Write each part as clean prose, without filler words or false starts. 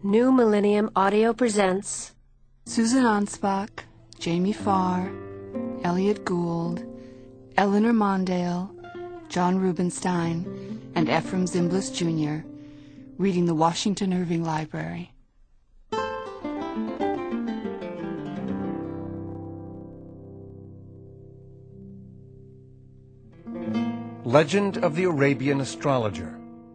New Millennium Audio presents Susan Anspach, Jamie Farr, Elliot Gould, Eleanor Mondale, John Rubinstein, and Ephraim Zimbalist Jr. reading the Washington Irving Library. Legend of the Arabian Astrologer.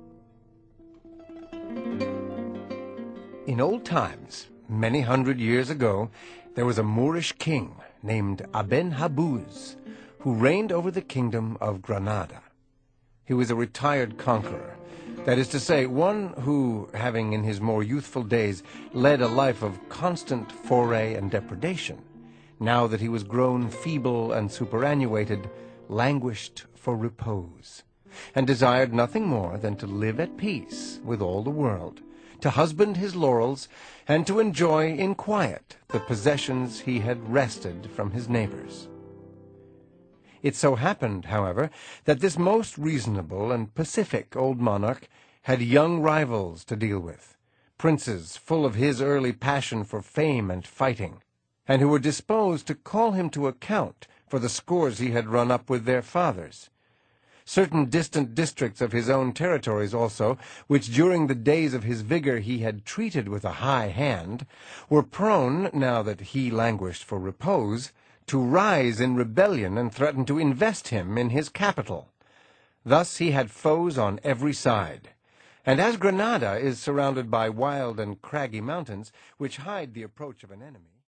In old times, many hundred years ago, there was a Moorish king named Aben Habuz, who reigned over the kingdom of Granada. He was a retired conqueror, that is to say, one who, having in his more youthful days led a life of constant foray and depredation, now that he was grown feeble and superannuated, languished for repose, and desired nothing more than to live at peace with all the world, to husband his laurels, and to enjoy in quiet the possessions he had wrested from his neighbors. It so happened, however, that this most reasonable and pacific old monarch had young rivals to deal with, princes full of his early passion for fame and fighting, and who were disposed to call him to account for the scores he had run up with their fathers. Certain distant districts of his own territories also, which during the days of his vigor he had treated with a high hand, were prone, now that he languished for repose, to rise in rebellion and threaten to invest him in his capital. Thus he had foes on every side. And as Granada is surrounded by wild and craggy mountains, which hide the approach of an enemy,